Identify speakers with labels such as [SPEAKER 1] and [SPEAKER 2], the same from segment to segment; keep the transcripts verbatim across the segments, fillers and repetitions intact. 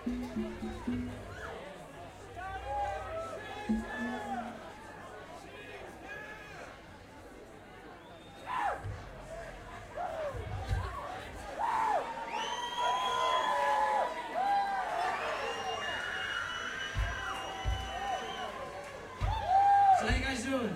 [SPEAKER 1] So how you guys doing?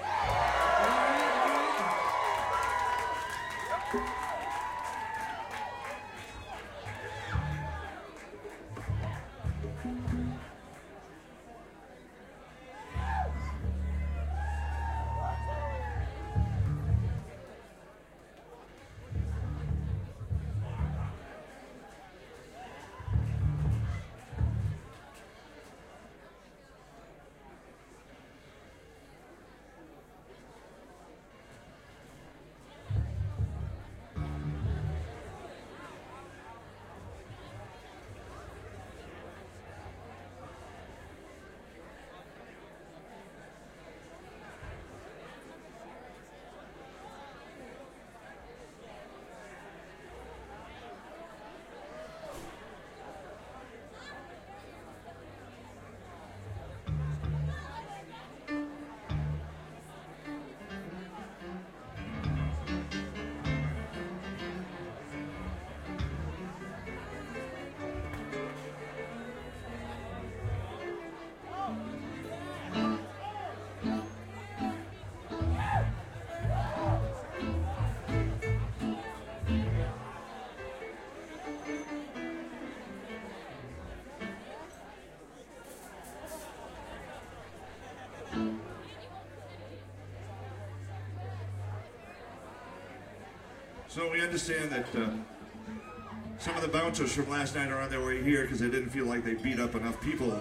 [SPEAKER 2] So we understand that uh, some of the bouncers from last night are on their way here because they didn't feel like they beat up enough people.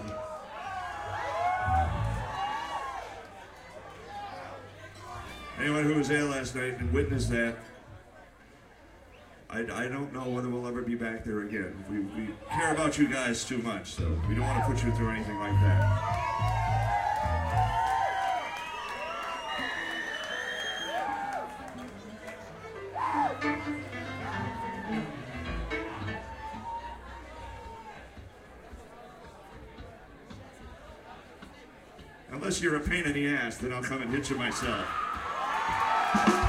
[SPEAKER 2] Anyone who was there last night and witnessed that, I, I don't know whether we'll ever be back there again. We, we care about you guys too much, so we don't want to put you through anything like that. Unless you're a pain in the ass, then I'll come and hit you myself.